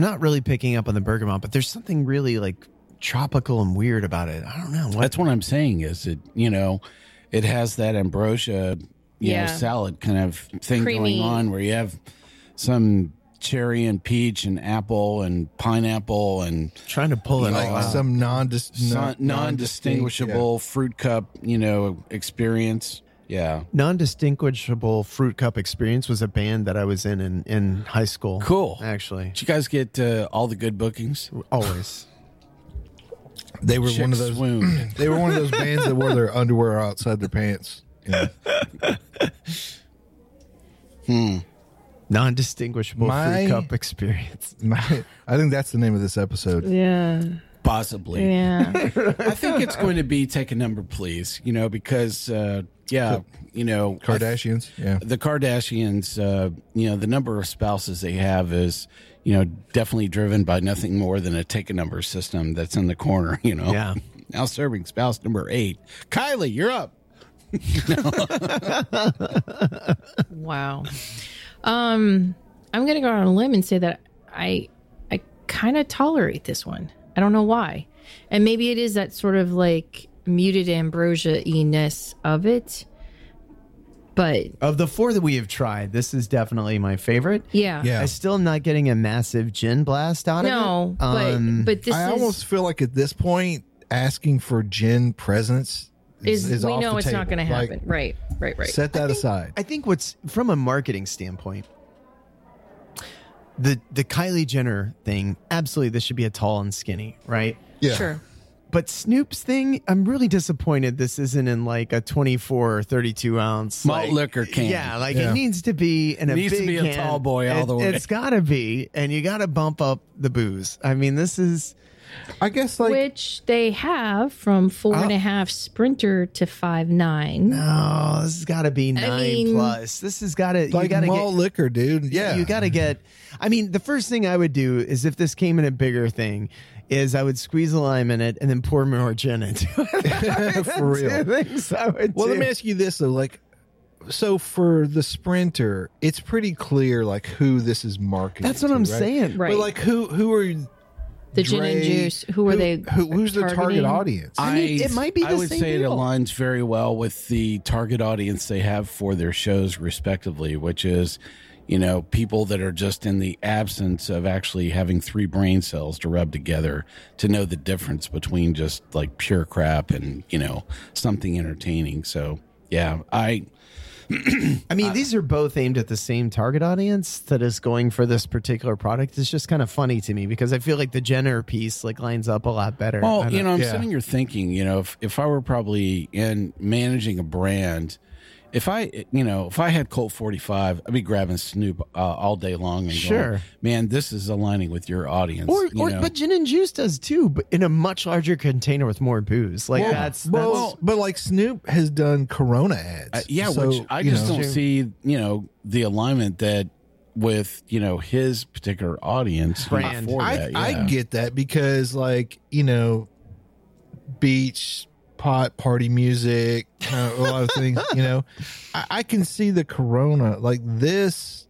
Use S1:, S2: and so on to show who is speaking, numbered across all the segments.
S1: not really picking up on the bergamot, but there's something really like tropical and weird about it. I don't know.
S2: That's what I'm saying is it, it has that ambrosia, salad kind of thing
S3: Creamy.
S2: going on where you have some cherry and peach and apple and pineapple and
S1: trying to pull it
S4: Like
S1: all out.
S4: some
S2: non-distinguishable fruit cup, experience. Yeah.
S1: Non-distinguishable fruit cup experience was a band that I was in high school.
S2: Cool.
S1: Actually,
S2: Did you guys get all the good bookings?
S1: always.
S4: They were one of
S2: Chicks
S4: those.
S2: swooned.
S4: They were one of those bands that wore their underwear outside their pants.
S1: Non-distinguishable
S4: My-
S1: fruit cup experience.
S4: I think that's the name of this episode.
S3: Yeah.
S2: Possibly.
S3: Yeah.
S2: I think it's going to be Take a Number, Please, because,
S4: Kardashians. Yeah.
S2: the Kardashians, the number of spouses they have is, definitely driven by nothing more than a take a number system that's in the corner,
S1: Yeah.
S2: Now serving spouse number 8. Kylie, you're up.
S3: Wow. I'm going to go on a limb and say that I kind of tolerate this one. I don't know why. And maybe it is that sort of like muted ambrosia-iness of it. But
S1: Of the 4 that we have tried, this is definitely my favorite.
S3: yeah.
S4: Yeah.
S1: I still am not getting a massive gin blast out
S3: No,
S1: of it.
S3: but this
S4: I
S3: is
S4: almost feel like at this point, asking for gin presence is
S3: we
S4: off
S3: know
S4: the
S3: it's not
S4: table.
S3: going to
S4: Like,
S3: happen. Right.
S4: Set that aside.
S1: I think what's from a marketing standpoint, the Kylie Jenner thing, absolutely, this should be a tall and skinny, right?
S4: Yeah.
S3: Sure.
S1: But Snoop's thing, I'm really disappointed this isn't in like a 24 or 32 ounce
S2: Malt liquor can.
S1: Yeah, like
S4: Yeah.
S1: it needs to be in a
S2: Needs to
S1: big
S2: be a
S1: can.
S2: tall boy all the way.
S1: It's got to be, and you got to bump up the booze. I mean, this is
S4: I guess like
S3: Which they have from 4.5 Sprinter to 5.9.
S1: this has got to be 9 plus. This has got to you
S4: like
S1: got to
S4: malt
S1: get.
S4: liquor, dude. Yeah.
S1: You got to get. I mean, the first thing I would do is if this came in a bigger thing, is I would squeeze a lime in it and then pour more gin into it.
S4: For real.
S1: Two things I would
S4: Well,
S1: do.
S4: let me ask you this though, like, so for the Sprinter, it's pretty clear like who this is marketed.
S1: That's what
S4: to,
S1: I'm
S4: right?
S1: saying.
S3: Right.
S4: But like, who are
S3: The gin and
S4: Dre-
S3: juice. Who are they?
S4: Who's their target
S3: targeting?
S4: audience?
S1: I mean, it might be
S2: I
S1: the
S2: would
S1: same
S2: say
S1: deal.
S2: it aligns very well with the target audience they have for their shows, respectively, which is, people that are just in the absence of actually having 3 brain cells to rub together to know the difference between just like pure crap and, something entertaining. So, yeah,
S1: I mean, these are both aimed at the same target audience that is going for this particular product. It's just kind of funny to me because I feel like the Jenner piece like lines up a lot better.
S2: Well,
S1: I don't-
S2: I'm
S4: yeah.
S2: sitting here thinking, if I were probably in managing a brand, if I had Colt 45, I'd be grabbing Snoop all day long and
S1: Sure.
S2: going, man, this is aligning with your audience.
S1: but gin and juice does too, but in a much larger container with more booze. Like that's
S4: but like Snoop has done Corona ads. So,
S2: which I
S4: you
S2: just
S4: know,
S2: don't see, the alignment that with, his particular audience
S1: Brand.
S2: for
S4: I
S2: that.
S4: I
S2: yeah.
S4: get that because like beach pot party music, a lot of things. I can see the Corona like this.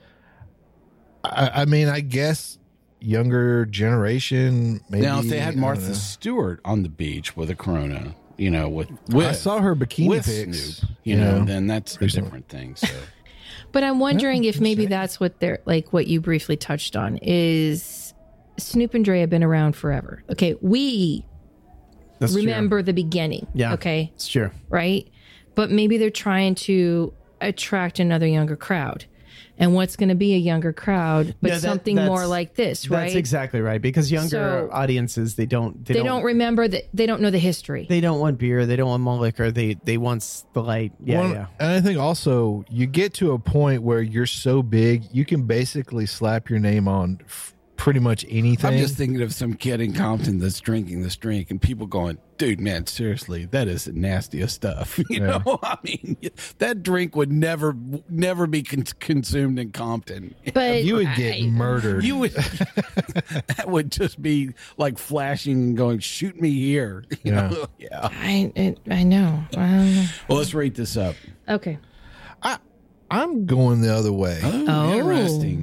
S4: I mean, I guess younger generation. Maybe
S2: Now, if they
S4: I
S2: had
S4: don't
S2: Martha
S4: know.
S2: Stewart on the beach with a Corona, with
S4: I saw her bikini
S2: with
S4: pics.
S2: Snoop, then that's a different thing. So.
S3: But I'm wondering if maybe that's what they're like. What you briefly touched on is Snoop and Dre have been around forever. Okay, we
S1: That's true.
S3: remember the beginning.
S1: Yeah.
S3: Okay.
S1: It's true.
S3: Right. But maybe they're trying to attract another younger crowd. And what's going to be a younger crowd, but
S1: No,
S3: something
S1: that's-
S3: more like this, right?
S1: That's exactly right. Because younger
S3: So-
S1: audiences, they don't
S3: remember that. They don't know the history.
S1: They don't want beer. They don't want malt liquor. They want the light. Yeah,
S4: Well,
S1: yeah.
S4: And I think also you get to a point where you're so big, you can basically slap your name on pretty much anything.
S2: I'm just thinking of some kid in Compton that's drinking this drink and people going, dude, man, seriously, that is the nastiest stuff. You know, I mean, that drink would never be consumed in Compton.
S3: But
S4: you would get murdered.
S2: You would, that would just be like flashing and going, shoot me here. You know? Yeah.
S3: I know.
S2: Well, let's rate this up.
S3: Okay.
S4: I'm going the other way.
S2: Oh, interesting.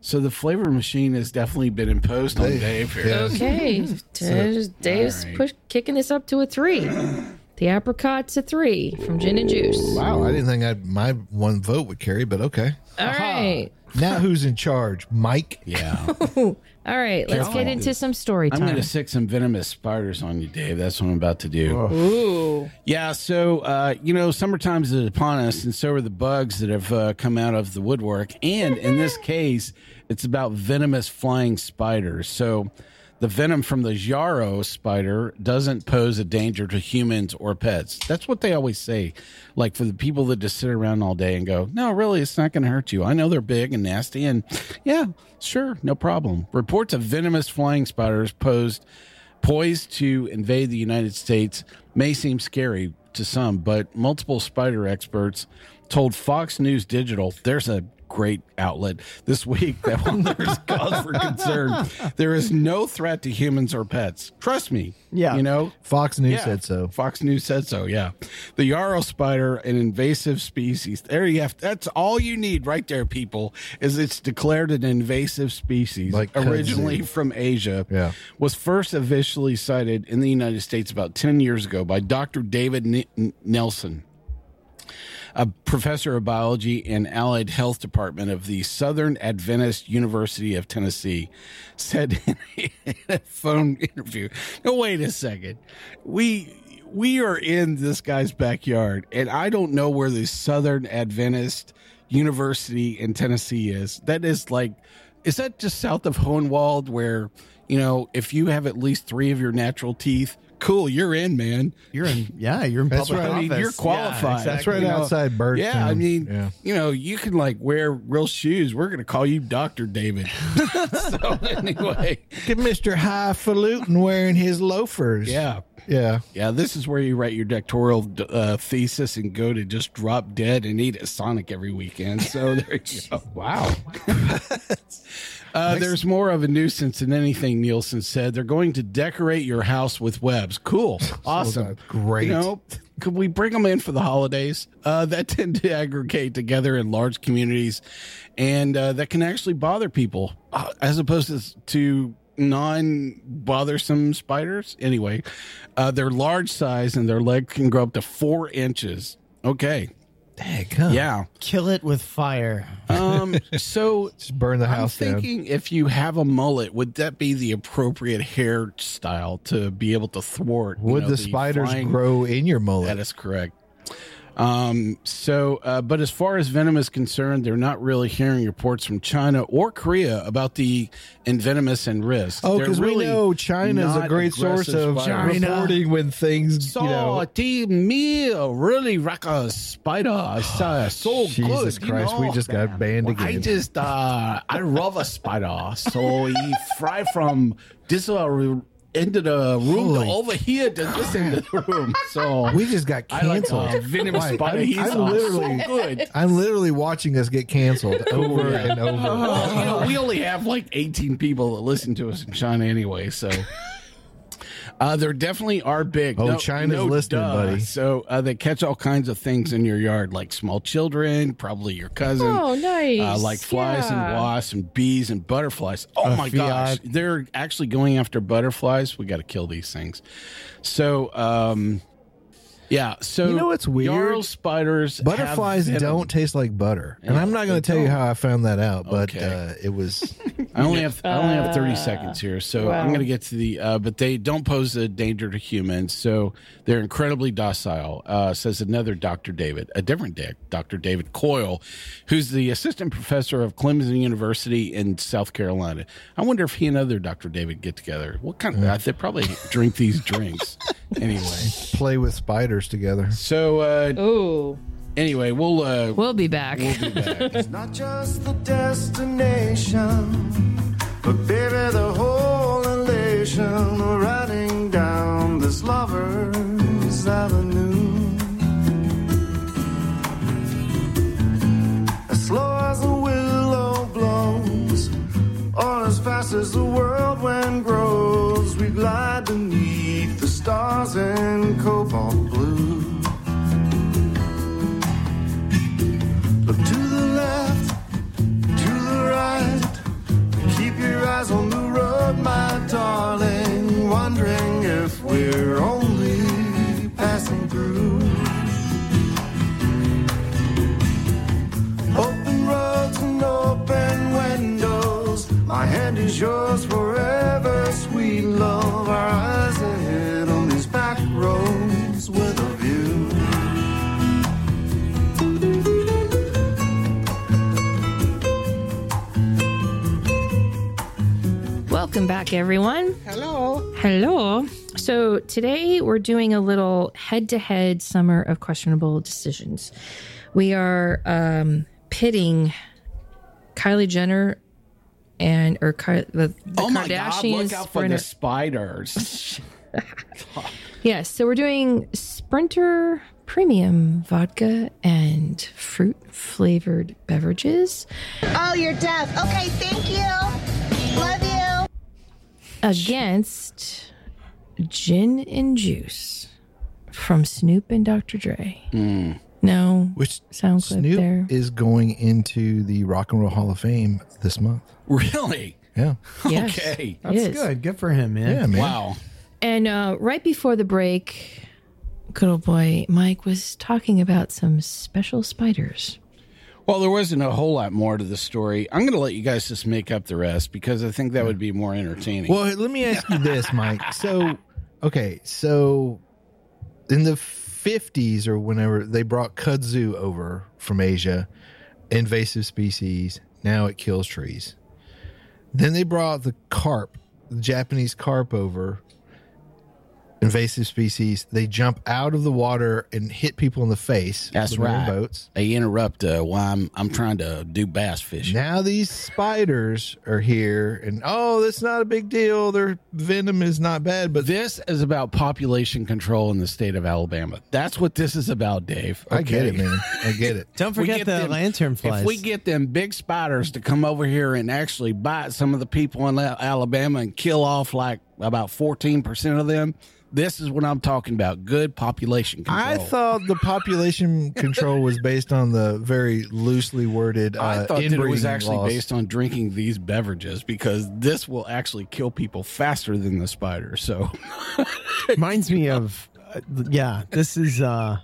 S2: So the flavor machine has definitely been imposed on Dave here.
S4: Yeah.
S3: Okay. Dave's
S2: all right.
S3: kicking this up to a 3. The apricot's a 3 from Gin and Juice.
S4: Wow, I didn't think my one vote would carry, but okay.
S3: All right.
S4: Now who's in charge? Mike?
S2: Yeah.
S3: All right. Let's get into some story
S2: I'm
S3: time.
S2: going to sick some venomous spiders on you, Dave. That's what I'm about to do.
S3: Ooh.
S2: Yeah, so, summertime is upon us, and so are the bugs that have come out of the woodwork. And in this case, it's about venomous flying spiders. So the venom from the Yarrow spider doesn't pose a danger to humans or pets. That's what they always say. Like for the people that just sit around all day and go, no, really, it's not going to hurt you. I know they're big and nasty, and yeah, sure, no problem. Reports of venomous flying spiders poised to invade the United States may seem scary to some, but multiple spider experts told Fox News Digital, there's a great outlet this week, that when there's cause for concern, there is no threat to humans or pets. Trust me.
S1: Yeah.
S4: Fox News
S2: Yeah.
S4: said so.
S2: Fox News said so, yeah. The Yarrow spider, an invasive species. There you have. That's all you need right there, people, is it's declared an invasive species,
S4: Like
S2: originally
S4: kudzu.
S2: from Asia,
S4: Yeah.
S2: was first officially cited in the United States about 10 years ago by Dr. David Nelson, a professor of biology and allied health department of the Southern Adventist University of Tennessee, said in a phone interview, no, wait a second. We are in this guy's backyard, and I don't know where the Southern Adventist University in Tennessee is. That is like, is that just south of Hohenwald where, if you have at least 3 of your natural teeth, cool, you're in, man.
S1: You're in
S4: That's
S1: public
S4: right.
S1: office.
S2: I mean, you're qualified.
S1: Yeah,
S4: That's right
S2: You know,
S4: outside Burton.
S2: Yeah, I mean,
S4: Yeah.
S2: you can like wear real shoes. We're going to call you Dr. David. So anyway,
S4: Get Mr. Highfalutin wearing his loafers.
S2: yeah.
S4: Yeah.
S2: Yeah, this is where you write your doctoral thesis and go to just drop dead and eat at Sonic every weekend. So there you go.
S4: Wow.
S2: There's more of a nuisance than anything, Nielsen said. They're going to decorate your house with webs. Cool. Awesome.
S4: Great.
S2: Could we bring them in for the holidays? That tend to aggregate together in large communities, and that can actually bother people as opposed to non-bothersome spiders. Anyway, they're large size and their leg can grow up to 4 inches. Okay.
S4: Dang,
S2: Yeah.
S1: Kill it with fire.
S2: So
S4: Just burn the house
S2: I'm
S4: down.
S2: thinking if you have a mullet, would that be the appropriate hairstyle to be able to thwart?
S4: Would the spiders
S2: flying-
S4: grow in your mullet?
S2: That is correct. But as far as venom is concerned, they're not really hearing reports from China or Korea about the envenomous and risk.
S4: Oh,
S2: They're
S4: because we
S2: really
S4: know China's a
S2: not
S4: great source
S2: aggressive
S4: of
S2: spiders.
S4: reporting when things,
S2: So, me really like a spider. So
S4: Jesus
S2: good.
S4: Christ, we just got banned again.
S2: I just, I love a spider. So he fly from this into the room to
S4: Holy
S2: over here to this into the room. So
S4: we just got
S2: I like
S4: canceled.
S2: venomous
S4: Right,
S2: spider. He's
S4: I'm literally,
S2: so good.
S4: I'm literally watching us get canceled over and over.
S2: Well, we only have like 18 people that listen to us in China anyway, so there definitely are big.
S4: Oh, China's listening, buddy.
S2: So they catch all kinds of things in your yard, like small children, probably your cousin.
S3: Oh, nice.
S2: Like flies and
S3: Yeah.
S2: wasps and bees and butterflies. Oh my gosh,
S1: Fiat.
S2: they're actually going after butterflies. We got to kill these things. So, yeah. So
S4: You know what's weird?
S2: Yarrow spiders,
S4: Butterflies
S2: have venom.
S4: don't taste like butter, and
S2: Yeah,
S4: I'm not going
S2: they
S4: to tell you
S2: don't.
S4: how I found that out, but
S2: Okay.
S4: it was.
S2: I only have 30 seconds here, so
S3: wow.
S2: I'm going to get to the. But they don't pose a danger to humans, so they're incredibly docile. Says another Dr. David, a different Dr. David Coyle, who's the assistant professor of Clemson University in South Carolina. I wonder if he and other Dr. David get together. What kind of? They probably drink these drinks anyway.
S4: Play with spiders together.
S2: So
S3: Ooh.
S2: anyway,
S3: We'll be back.
S2: we'll be back.
S5: Not just the destination, but baby, the whole elation. We're riding down this lover's avenue. As slow as a willow blows, or as fast as the whirlwind grows, we glide beneath the stars in cobalt blue. Look to the left, to the right, yours forever, sweet love. Our eyes ahead on these back roads with a view.
S3: Welcome back, everyone. Hello. So today we're doing a little head-to-head summer of questionable decisions. We are pitting Kylie Jenner the
S2: Oh my God,
S3: Kardashians.
S2: look out for the spiders.
S3: Yes, so we're doing Sprinter Premium Vodka and fruit-flavored beverages
S6: Oh, you're deaf. Okay, thank you. Love you.
S3: against Gin and Juice from Snoop and Dr. Dre. No,
S4: Which
S3: sound clip
S4: Snoop
S3: there.
S4: is going into the Rock and Roll Hall of Fame this month.
S2: Really?
S4: Yeah.
S3: Yes,
S2: Okay.
S3: it
S1: That's
S3: is.
S1: good. Good for him, man.
S4: Yeah, man.
S2: Wow.
S3: And right before the break, good old boy Mike was talking about some special spiders.
S2: Well, there wasn't a whole lot more to the story. I'm going to let you guys just make up the rest because I think that would be more entertaining.
S4: Well, let me ask you this, Mike. So in the 50s or whenever they brought kudzu over from Asia, invasive species, now it kills trees. Then they brought the carp, the Japanese carp over, invasive species. They jump out of the water and hit people in the face.
S2: That's
S4: when they're in
S2: right.
S4: boats.
S2: They interrupt while I'm trying to do bass fishing.
S4: Now these spiders are here, and that's not a big deal. Their venom is not bad, but
S2: This is about population control in the state of Alabama. That's what this is about, Dave.
S4: I get
S2: Okay?
S4: it, man. I get it.
S1: Don't
S2: We
S1: forget
S2: get
S1: the
S2: them-
S1: lanternflies.
S2: If we get them big spiders to come over here and actually bite some of the people in Alabama and kill off like about 14% of them, this is what I'm talking about. Good population control.
S4: I thought the population control was based on the very loosely worded
S2: I thought that it
S4: inbreeding
S2: was actually
S4: laws.
S2: based on drinking these beverages because this will actually kill people faster than the spider. So
S1: Reminds me of, this is,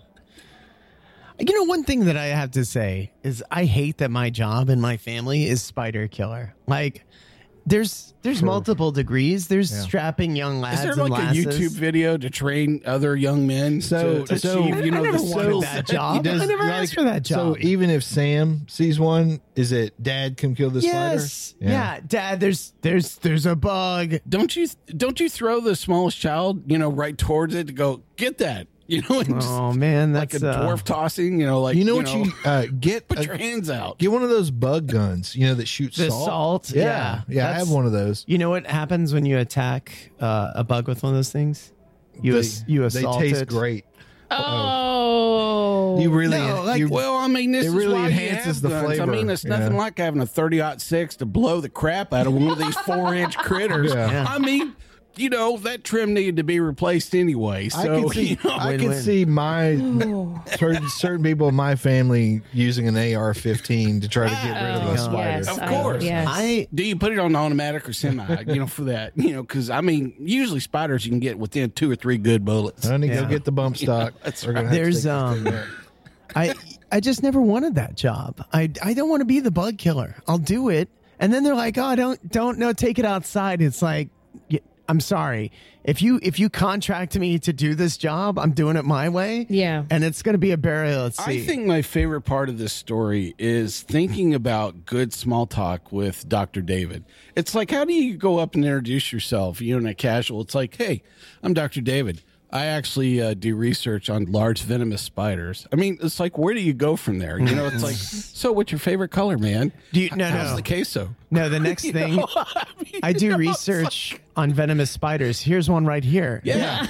S1: one thing that I have to say is I hate that my job and my family is spider killer. Like, there's multiple degrees. There's strapping young lads
S2: is there
S1: and
S2: like a
S1: lasses.
S2: YouTube video to train other young men
S4: So-
S2: to
S4: so-
S2: achieve,
S1: I
S2: the
S1: never wanted
S2: skills?
S1: that job.
S4: Does-
S1: I never asked for that job.
S4: So even if Sam sees one, is it Dad come kill the
S1: yes,
S4: spider?
S1: yeah, Dad. There's a bug.
S2: Don't you throw the smallest child, right towards it to go get that, and just
S1: Oh man,
S2: like
S1: that's
S2: a dwarf tossing, like
S4: You know what you get?
S2: put your hands out.
S4: Get one of those bug guns, that shoot
S1: The
S4: salt.
S1: salt,
S4: Yeah,
S1: yeah.
S4: I
S1: That's-
S4: have one of those.
S1: You know what happens when you attack a bug with one of those things? You
S4: They
S1: assault
S4: taste
S1: it.
S4: great.
S3: Oh,
S4: You really,
S1: No, like,
S4: you,
S2: Well, I mean, this
S4: It
S2: is
S4: really
S2: why you
S4: enhances
S2: have
S4: the
S2: guns.
S4: flavor.
S2: I mean, it's nothing
S4: Yeah.
S2: like having a 30-06 to blow the crap out of one of these 4-inch critters.
S4: Yeah.
S2: I mean, that trim needed to be replaced anyway. So,
S4: I can see, I can
S1: Win-win.
S4: see certain people in my family using an AR-15 to try to get rid of a spider.
S3: yes,
S2: Of course.
S3: yes.
S2: do you put it on automatic or semi? For that, because I mean, usually spiders you can get within 2 or 3 good bullets.
S4: Honey,
S1: Yeah.
S4: go get the bump stock.
S2: that's
S4: We're gonna
S2: right.
S4: have to
S1: There's
S4: take this thing out.
S1: I just never wanted that job. I don't want to be the bug killer. I'll do it, and then they're like, "Oh, don't take it outside." It's like, I'm sorry. If you contract me to do this job, I'm doing it my way.
S3: Yeah.
S1: and it's going to be a burial at sea.
S2: I think my favorite part of this story is thinking about good small talk with Dr. David. It's like, how do you go up and introduce yourself? In a casual, it's like, hey, I'm Dr. David. I actually do research on large venomous spiders. I mean, it's like, where do you go from there? It's like, so what's your favorite color, man? How's the queso?
S1: No, the next thing I do research on venomous spiders. Here's one right here.
S2: Yeah.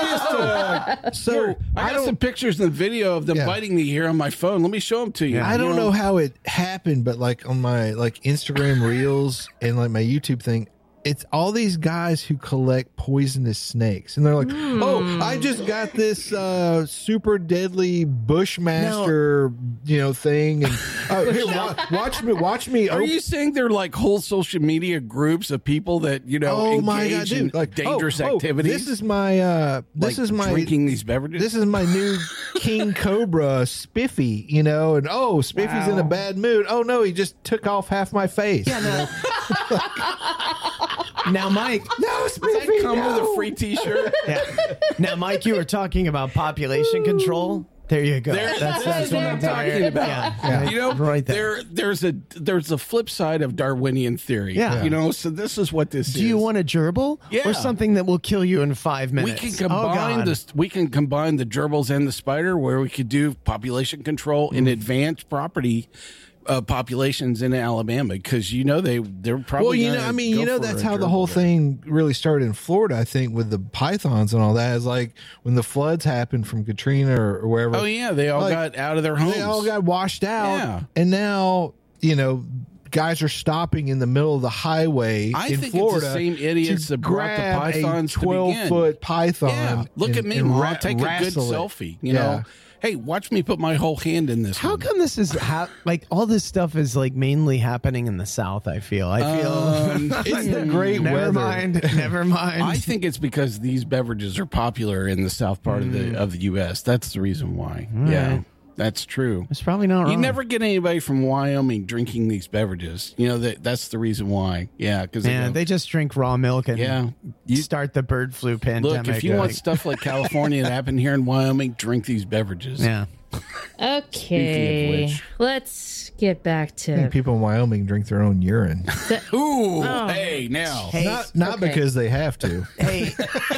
S4: So
S2: I got some pictures and video of them
S4: Yeah.
S2: biting me here on my phone. Let me show them to you.
S4: I don't know how it happened, but like on my Instagram reels and like my YouTube thing, it's all these guys who collect poisonous snakes, and they're like, "Oh, I just got this super deadly Bushmaster, thing." And here, watch me.
S2: Are you saying they're like whole social media groups of people that
S4: Oh my God,
S2: engage in
S4: dude! Like
S2: dangerous
S4: oh,
S2: activities?
S4: This is my. This
S2: like
S4: is my
S2: drinking these beverages.
S4: This is my new King Cobra, Spiffy. And Spiffy's in a bad mood. Oh no, he just took off half my face.
S1: Now, Mike. No,
S2: Does that come with a free T-shirt?
S1: Yeah. Now, Mike, you were talking about population control. There you go. That's what I'm talking about. Yeah.
S2: You know,
S1: right there.
S2: there's a flip side of Darwinian theory.
S1: Yeah.
S2: You know, so this is what this is.
S1: Do you want a gerbil
S2: Yeah.
S1: or something that will kill you in 5 minutes?
S2: We can combine the gerbils and the spider, where we could do population control in advanced property populations in Alabama, because they're probably
S4: that's how the whole thing really started in Florida. I think with the pythons and all that is like when the floods happened from Katrina or wherever.
S2: Oh yeah, they all got out of their homes.
S4: They all got washed out,
S2: Yeah.
S4: and now guys are stopping in the middle of the highway in Florida.
S2: It's the same idiots that brought the pythons
S4: a 12-foot python.
S2: Yeah, look at me,
S4: and
S2: Mom. I'll take a good
S4: wrestle it.
S2: selfie. You know, hey, watch me put my whole hand in this.
S1: How
S2: one.
S1: come this is like all this stuff is like mainly happening in the South? I feel
S4: It's the great
S1: never
S4: weather.
S1: Never mind.
S2: I think it's because these beverages are popular in the south part of the U.S. That's the reason why. Yeah, that's true.
S1: It's probably not wrong.
S2: You never get anybody from Wyoming drinking these beverages. You know that's the reason why. Yeah, because
S1: they just drink raw milk and start the bird flu pandemic.
S2: Look, if you want stuff like California that happened here in Wyoming, drink these beverages.
S1: Yeah.
S3: Okay,
S2: which.
S3: let's get back
S4: I think
S3: to
S4: people in Wyoming drink their own urine.
S2: Ooh, hey, now.
S1: Hey,
S4: Not
S3: Okay.
S4: because they have to.
S1: hey.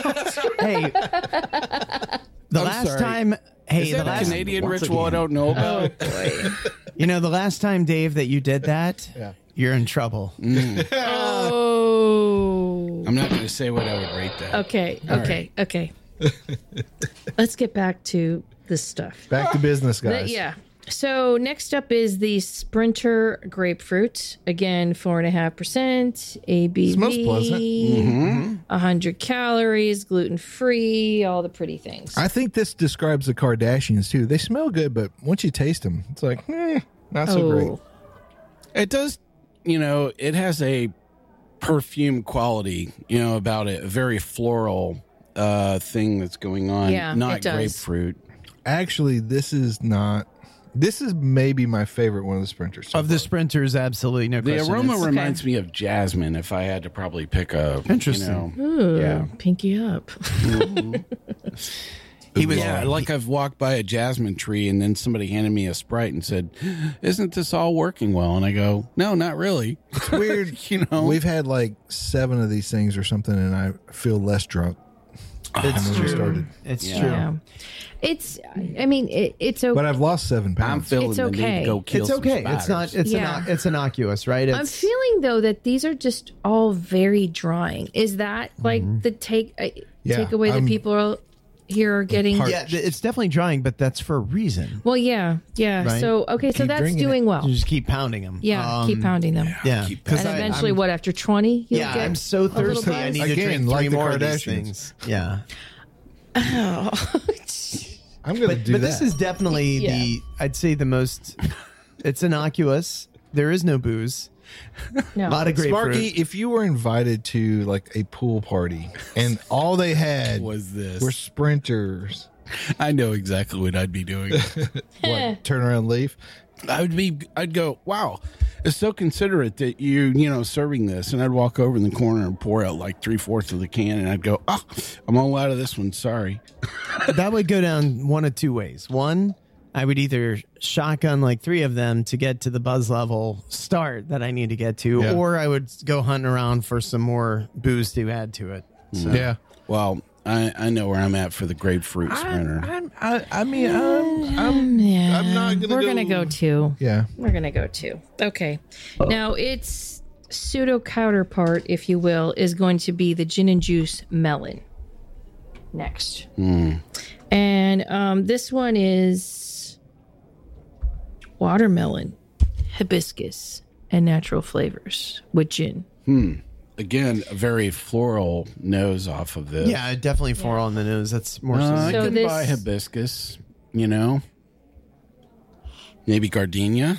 S1: The last
S2: sorry.
S1: time. Hey,
S2: Is
S1: the
S2: that a
S1: last
S2: Canadian
S1: once
S2: ritual I
S1: again.
S2: don't know about?
S1: The last time, Dave, that you did that, you're in trouble.
S3: Oh.
S2: I'm not going to say what I would rate that.
S3: Okay. Let's get back to this stuff.
S4: Back to business, guys.
S3: Yeah. So next up is the Sprinter grapefruit. Again, 4.5% ABV.
S4: Smells pleasant.
S3: 100 calories, gluten free, all the pretty things.
S4: I think this describes the Kardashians too. They smell good, but once you taste them, it's like, not so great.
S2: It does, it has a perfume quality, about it. A very floral thing that's going on.
S3: Yeah,
S2: not
S3: it does.
S2: grapefruit.
S4: Actually, this is maybe my favorite one of the Sprinters.
S1: Of the Sprinters, absolutely no
S2: The
S1: question.
S2: aroma
S1: It's-
S2: reminds me of jasmine. If I had to probably pick a
S1: Interesting.
S3: Ooh,
S2: yeah.
S3: pinky up.
S2: Like I've walked by a jasmine tree and then somebody handed me a Sprite and said, "Isn't this all working well?" And I go, "No, not really."
S4: It's weird.
S2: We've
S4: We've had like 7 of these things or something, and I feel less drunk.
S1: It's
S4: when we
S1: true.
S4: started.
S1: It's
S2: Yeah.
S1: true.
S3: Yeah. It's okay.
S4: But I've lost 7
S2: I'm
S4: pounds.
S2: feeling
S3: It's
S2: the need
S3: okay.
S2: to go kill
S1: It's
S2: some
S1: okay.
S2: spiders.
S1: It's not. It's
S3: Yeah.
S1: it's innocuous, right?
S3: I'm
S1: It's,
S3: feeling though that these are just all very drying. Is that like the takeaway that people are here are getting?
S4: Part-
S1: yeah, it's definitely drying, but that's for a reason.
S3: Well, yeah.
S1: Right.
S3: So so
S4: Keep
S3: that's
S4: drinking
S3: doing
S4: it.
S3: well.
S1: You just keep pounding them.
S3: Yeah, keep pounding them.
S1: Yeah,
S2: Keep
S1: because
S3: And eventually, what after 20? You'll get
S1: I'm so
S3: a little
S1: thirsty. I
S3: buzz?
S1: need to
S4: Again,
S1: drink
S4: like
S1: 3
S4: the
S1: more of these
S4: Kardashians.
S1: things. Yeah,
S4: I'm going to do
S1: but
S4: that.
S1: this is definitely
S3: Yeah.
S1: I'd say the most. It's innocuous. There is no booze.
S3: No.
S1: A lot of grapefruit.
S4: Sparky, if you were invited to like a pool party and all they had
S2: Was this?
S4: were Sprinters,
S2: I know exactly what I'd be doing.
S4: what, turn around and leave?
S2: I'd go, wow, it's so considerate that you serving this. And I'd walk over in the corner and pour out like 3/4 of the can. And I'd go, I'm all out of this one. Sorry.
S1: That would go down one of 2 ways. One, I would either shotgun like 3 of them to get to the buzz level start that I need to get to,
S4: Yeah.
S1: or I would go hunting around for some more booze to add to it. So.
S4: Yeah.
S2: Well, I know where I'm at for the grapefruit sprinter.
S4: I'm not gonna
S3: We're gonna go 2.
S4: Yeah.
S3: We're gonna go 2. Okay. Now its pseudo counterpart, if you will, is going to be the gin and juice melon. Next. And this one is watermelon, hibiscus, and natural flavors with gin.
S2: Again, a very floral nose off of this.
S1: Yeah, definitely floral on the nose. That's more
S2: I
S3: So
S2: could
S3: this-
S2: buy hibiscus, maybe gardenia.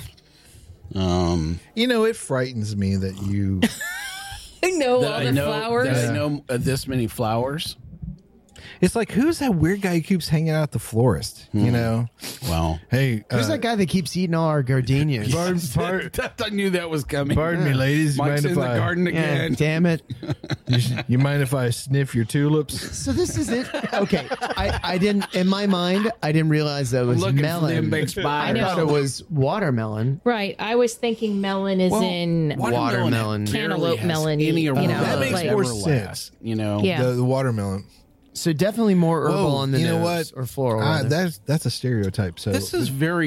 S4: It frightens me that you
S3: I know
S2: That
S3: all
S2: I
S3: the
S2: know,
S3: flowers.
S2: That I know this many flowers.
S4: It's like, who's that weird guy who keeps hanging out at the florist? You know?
S2: Well,
S4: Hey,
S1: Who's that guy that keeps eating all our gardenias?
S2: I knew that was coming.
S4: Pardon me, ladies. You
S2: Mike's
S4: mind
S2: in
S4: if
S2: the
S4: I-
S2: garden
S1: Yeah,
S2: again.
S1: damn it.
S4: you mind if I sniff your tulips?
S1: So this is it. Okay, I didn't. In my mind, I didn't realize that it was
S2: Looking for
S1: melon.
S2: them big
S1: I
S2: spiders.
S1: thought it was watermelon.
S3: Right. I was thinking melon is in
S1: Watermelon.
S3: cantaloupe
S2: has
S3: melon.
S2: any
S3: You know,
S2: aroma
S4: That makes
S3: like,
S4: more
S2: Everlast,
S4: sense.
S2: You know.
S3: Yeah.
S4: The watermelon.
S1: So definitely more herbal
S4: Whoa,
S1: on the
S4: you know
S1: nose
S4: what?
S1: or floral. rather.
S4: That's a stereotype. So
S2: This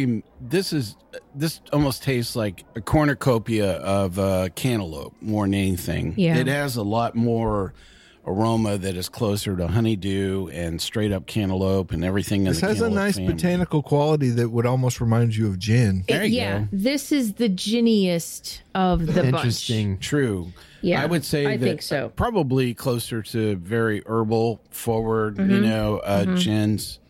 S2: almost tastes like a cornucopia of cantaloupe more than anything.
S3: Yeah.
S2: It has a lot more aroma that is closer to honeydew and straight up cantaloupe and everything.
S4: this
S2: in the
S4: has a
S2: cantaloupe
S4: nice
S2: family.
S4: botanical quality that would almost remind you of gin.
S2: There you
S3: yeah.
S2: go.
S3: This is the ginniest of the bunch.
S1: Interesting.
S2: True.
S3: Yeah,
S2: I would say
S3: I
S2: that
S3: think so.
S2: probably closer to very herbal forward,
S3: Mm-hmm.
S2: you know, gins.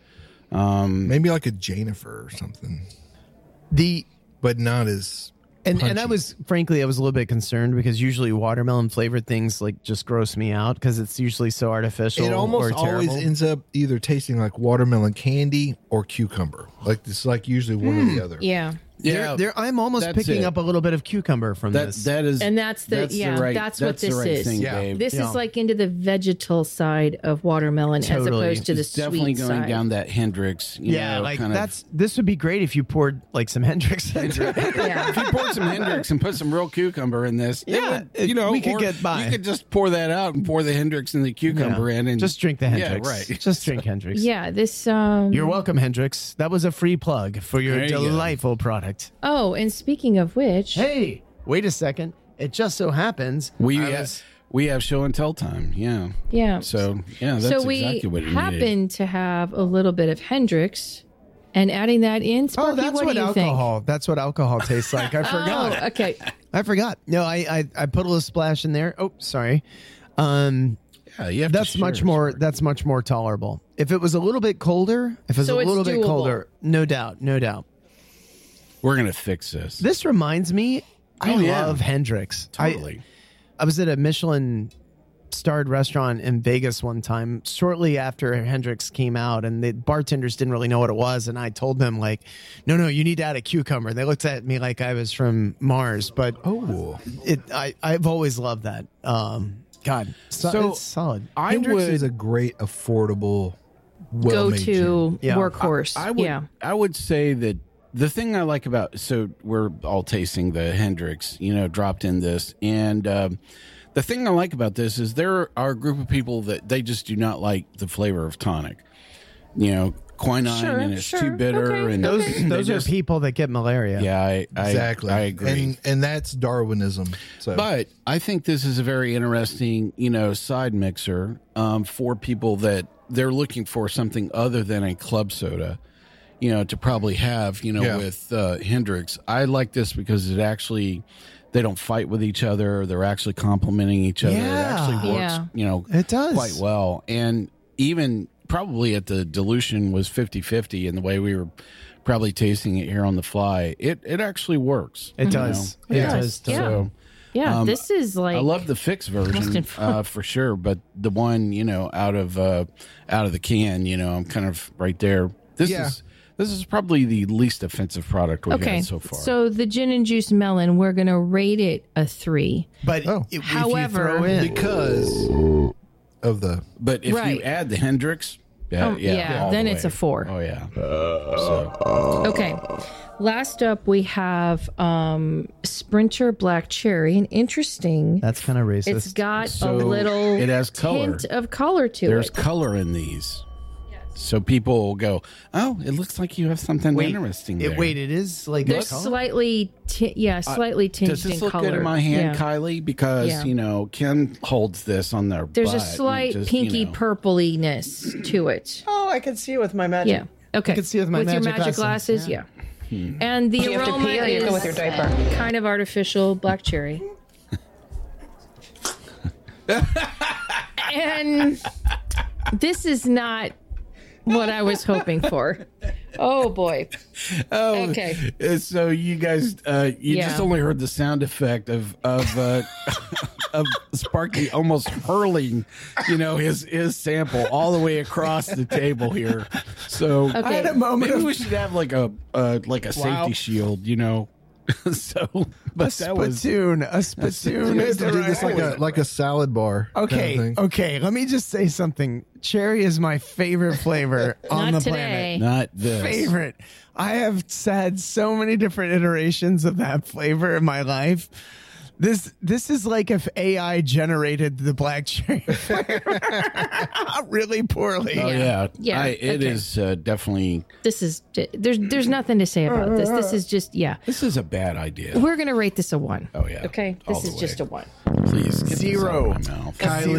S4: Maybe like a Jennifer or something,
S1: The
S4: but not as.
S1: and I
S4: punchy.
S1: was frankly I was a little bit concerned because usually watermelon flavored things like just gross me out because it's usually so artificial.
S4: It almost
S1: or
S4: always
S1: terrible.
S4: ends up either tasting like watermelon candy or cucumber. Like it's like usually one or the other.
S3: Yeah.
S2: Yeah,
S1: I'm almost
S2: that's
S1: picking
S2: it.
S1: up a little bit of cucumber from
S2: that
S1: this.
S2: that is,
S3: And that's what
S2: that's
S3: this
S2: the right
S3: is.
S2: thing,
S4: Yeah.
S2: Dave.
S3: This
S1: Yeah.
S3: is like into the vegetal side of watermelon as
S1: Totally.
S3: opposed to the
S2: It's definitely
S3: sweet
S2: going
S3: side.
S2: down that Hendrix. You
S1: yeah,
S2: know,
S1: like
S2: kind
S1: this would be great if you poured like some Hendrix into it.
S3: Yeah.
S2: If you poured some Hendrix and put some real cucumber in this, it
S1: Yeah,
S2: would, you know,
S1: we could
S2: or
S1: get by.
S2: You could just pour that out and pour the Hendrix and the cucumber in, and
S1: just drink the Hendrix.
S2: Yeah, right.
S1: Just drink Hendrix.
S3: Yeah, this
S1: You're welcome, Hendrix. That was a free plug for your
S2: There you go.
S1: delightful product.
S3: Oh, and speaking of which,
S1: Hey, wait a second. It just so happens
S2: we
S1: I
S2: have,
S1: was-
S2: we have show and tell time. Yeah.
S3: yeah.
S2: So yeah, that's
S3: so we
S2: exactly what it
S3: happen
S2: needed.
S3: to have a little bit of Hendrix and adding that in. Sparky,
S1: Oh, that's
S3: what
S1: what
S3: do you
S1: alcohol. That's what alcohol tastes like. I
S3: think?
S1: forgot.
S3: Oh, okay.
S1: I forgot. No, I put a little splash in there. Oh, sorry.
S2: Yeah, you have to
S1: That's
S2: share,
S1: much more.
S2: Sparky.
S1: That's much more tolerable. If it was a little bit colder, if it was
S3: So
S1: a
S3: it's
S1: little bit
S3: doable.
S1: colder, no doubt, no doubt.
S2: We're gonna fix this.
S1: This reminds me. I
S2: Oh, yeah.
S1: love Hendrix.
S2: Totally.
S1: I was at a Michelin starred restaurant in Vegas one time shortly after Hendrix came out, and the bartenders didn't really know what it was, and I told them like, no, you need to add a cucumber. They looked at me like I was from Mars, but I've always loved that. God,
S2: So,
S1: it's solid.
S2: I
S4: Hendrix
S2: would
S4: is a great, affordable,
S3: Go
S4: well-made gin.
S3: to
S1: Yeah.
S3: workhorse.
S2: I would
S3: yeah.
S2: I would say that the thing I like about, so we're all tasting the Hendrix, you know, dropped in this, and the thing I like about this is there are a group of people that they just do not like the flavor of tonic, you know, quinine,
S3: Sure,
S2: and it's
S3: sure.
S2: too bitter,
S3: Okay,
S2: and
S1: Those
S2: they
S1: those
S2: just-
S1: are people that get malaria.
S2: Yeah,
S4: Exactly.
S2: I agree.
S4: And that's Darwinism. So
S2: But I think this is a very interesting, you know, side mixer for people that they're looking for something other than a club soda, you know, to probably have, you know,
S4: Yeah.
S2: with Hendrix. I like this because it actually, they don't fight with each other. They're actually complementing each other.
S1: Yeah.
S2: It actually works,
S3: Yeah.
S2: you know,
S1: It does.
S2: quite well. And even probably at the dilution was 50-50 in the way we were probably tasting it here on the fly. It actually works.
S1: It
S2: you
S1: does.
S2: know?
S1: It
S3: Yeah.
S1: does.
S3: Yeah.
S2: So,
S3: Yeah, this is like
S2: I love the fixed version
S3: info.
S2: for sure, but the one, you know, out of the can, you know, I'm kind of right there. This is probably the least offensive product we've
S3: okay.
S2: had so far.
S3: So the gin and juice melon, we're gonna rate it a 3.
S1: But
S4: Oh.
S1: if
S3: However-
S1: you throw in,
S4: because of the
S2: but if
S3: Right.
S2: you add the Hendrix, all
S3: then
S2: the
S3: it's
S2: way.
S3: a 4.
S2: Oh yeah. So
S3: Okay. Last up, we have Sprinter Black Cherry. And interesting,
S1: that's kind of racist.
S3: it's got
S2: So
S3: a little
S2: it has color.
S3: hint of color to
S2: there's
S3: it.
S2: color in these. So people will go, oh, it looks like you have something interesting there.
S1: Wait, it is like
S3: They're
S1: a color?
S3: slightly, slightly tinged
S2: Does this
S3: in
S2: look
S3: color.
S2: good in my hand,
S3: Yeah.
S2: Kylie? Because,
S3: Yeah.
S2: you know, Kim holds this on their
S3: There's
S2: butt
S3: a
S2: and
S3: slight
S2: just,
S3: pinky
S2: you know.
S3: purpliness to it.
S1: Oh, I can see it with my magic.
S3: Yeah. Okay.
S1: I can see it with my
S3: your
S1: magic
S3: magic
S1: glasses.
S3: glasses. Yeah. And the
S6: you have to
S3: aroma
S6: pee or you
S3: is
S6: go with your diaper?
S3: kind of artificial black cherry. And this is not what I was hoping for. Oh boy.
S2: Oh,
S3: Okay.
S2: So you guys, you
S3: Yeah.
S2: just only heard the sound effect of of Sparky almost hurling, his sample all the way across the table here. So
S3: Okay.
S1: I had a moment
S2: maybe
S1: of
S2: we should have like a safety shield, So, but that was
S1: spittoon. A spittoon.
S4: You
S1: is
S4: have to
S1: the
S4: do this
S1: right-
S4: like a salad bar.
S1: Okay,
S4: kind of thing.
S1: okay. Let me just say something. Cherry is my favorite flavor on
S3: Not
S1: the
S3: today.
S1: planet.
S2: not this.
S1: Favorite. I have had so many different iterations of that flavor in my life. This is like if AI generated the black cherry flavor really poorly.
S2: Oh yeah,
S3: Yeah,
S2: It
S3: okay.
S2: is definitely.
S3: This is there's nothing to say about this. This is just
S2: This is a bad idea.
S3: We're gonna rate this a 1.
S2: Oh, yeah.
S3: Okay.
S2: All
S3: This
S2: the
S3: is
S2: way.
S3: just a 1.
S2: Please, get this
S1: Zero.
S2: out of my mouth.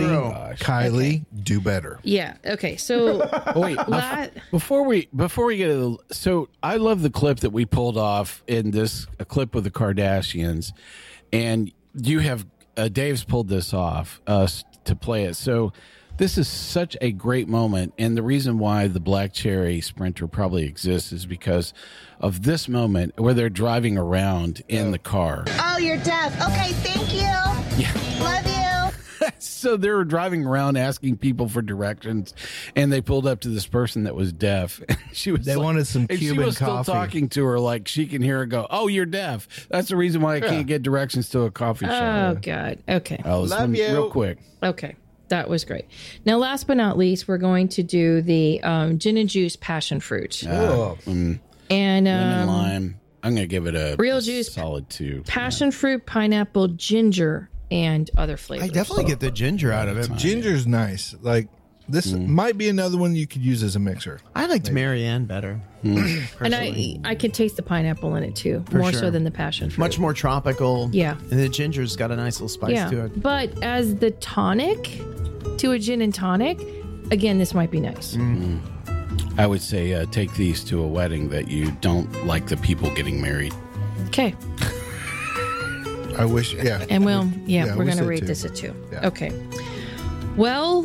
S4: Kylie, do better.
S3: Yeah. Okay. So
S2: Oh, wait, before we get to so I love the clip that we pulled off in this a clip with the Kardashians, and you have Dave's pulled this off to play it. So this is such a great moment, and the reason why the Black Cherry Sprinter probably exists is because of this moment where they're driving around in the car.
S6: Oh, you're deaf. Okay, thank you.
S2: Yeah.
S6: Love you.
S2: So they were driving around asking people for directions, and they pulled up to this person that was deaf. And she was
S4: They wanted some
S2: and
S4: Cuban
S2: she was
S4: coffee.
S2: still talking to her like she can hear her go, "Oh, you're deaf. That's the reason why I can't get directions to a coffee
S3: Oh
S2: shop."
S3: God. Okay.
S2: Oh,
S4: Love you.
S2: real quick.
S3: Okay. That was great. Now, last but not least, we're going to do the gin and juice passion fruit. And
S2: Lemon lime. I'm gonna give it a
S3: real
S2: a
S3: juice,
S2: solid 2.
S3: passion fruit, pineapple, ginger, and other flavors.
S1: I definitely get the ginger out of it.
S4: Ginger's nice. Like this might be another one you could use as a mixer.
S1: I liked Marianne better.
S3: And
S1: personally.
S3: I can taste the pineapple in it too, more so
S1: sure.
S3: than the passion fruit.
S1: Much more tropical.
S3: Yeah.
S1: And the ginger's got a nice little spice
S3: Yeah.
S1: to it.
S3: But as the tonic to a gin and tonic, again, this might be nice.
S2: I would say take these to a wedding that you don't like the people getting married.
S3: Okay.
S4: I wish, yeah.
S3: And we're
S4: we
S3: going to
S4: said
S3: rate
S4: 2.
S3: this a 2.
S4: Yeah.
S3: Okay. Well,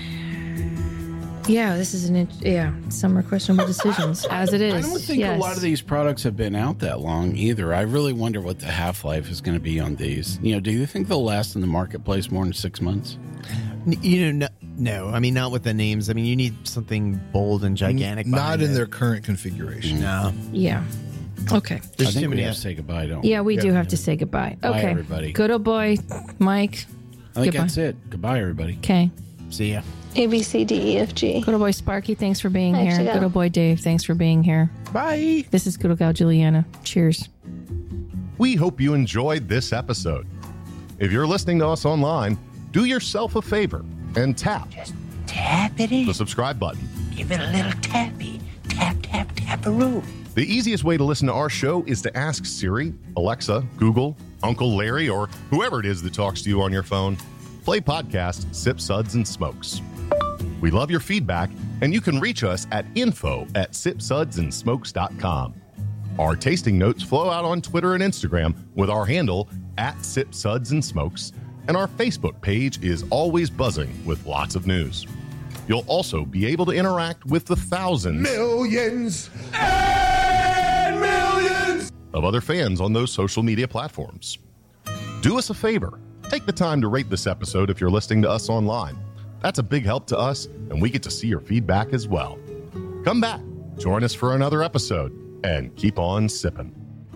S3: yeah, this is some are questionable decisions as it is.
S2: I don't think
S3: yes.
S2: a lot of these products have been out that long either. I really wonder what the half-life is going to be on these. Do you think they'll last in the marketplace more than 6 months?
S1: No. I mean, not with the names. I mean, you need something bold and gigantic.
S4: Not
S1: behind
S4: in
S1: it.
S4: their current configuration.
S1: No.
S3: Yeah. Okay.
S2: I
S1: There's
S2: think
S1: too
S2: we
S1: many.
S2: have to say goodbye, don't
S3: Yeah, we do have to say goodbye.
S2: Bye,
S3: Okay.
S2: everybody.
S3: Good old boy, Mike.
S2: I think
S3: Goodbye.
S2: that's it. Goodbye, everybody.
S3: Okay.
S1: See ya.
S7: A, B, C, D, E, F, G.
S3: Good old boy Sparky, thanks for being
S7: I have
S3: here.
S7: to go.
S3: Good old boy Dave, thanks for being here.
S4: Bye.
S3: This is good old gal Juliana. Cheers.
S8: We hope you enjoyed this episode. If you're listening to us online, do yourself a favor and tap
S9: Tap it in.
S8: the subscribe button.
S9: Give it a little tappy. Tap, tap, tap-a-roo.
S8: The easiest way to listen to our show is to ask Siri, Alexa, Google, Uncle Larry, or whoever it is that talks to you on your phone. Play podcast Sip Suds and Smokes. We love your feedback, and you can reach us at info@sipsudsandsmokes.com. Our tasting notes flow out on Twitter and Instagram with our handle @sipsudsandsmokes, and our Facebook page is always buzzing with lots of news. You'll also be able to interact with the thousands
S5: Millions and millions.
S8: of other fans on those social media platforms. Do us a favor. Take the time to rate this episode if you're listening to us online. That's a big help to us, and we get to see your feedback as well. Come back, join us for another episode, and keep on sipping.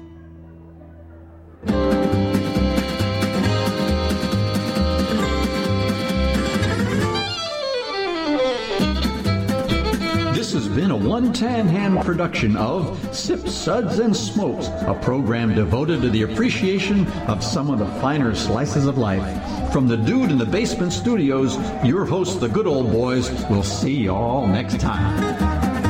S10: This has been a one-tan hand production of Sip Suds and Smokes, a program devoted to the appreciation of some of the finer slices of life. From the Dude in the Basement Studios, your hosts, the Good Old Boys, will see you all next time.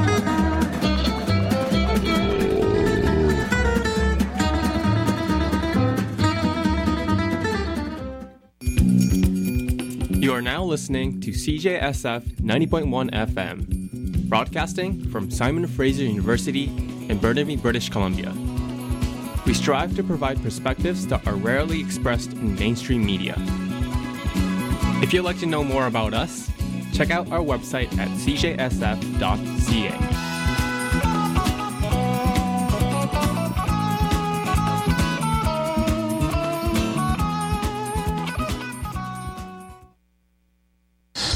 S11: You are now listening to CJSF 90.1 FM, broadcasting from Simon Fraser University in Burnaby, British Columbia. We strive to provide perspectives that are rarely expressed in mainstream media. If you'd like to know more about us, check out our website at cjsf.ca.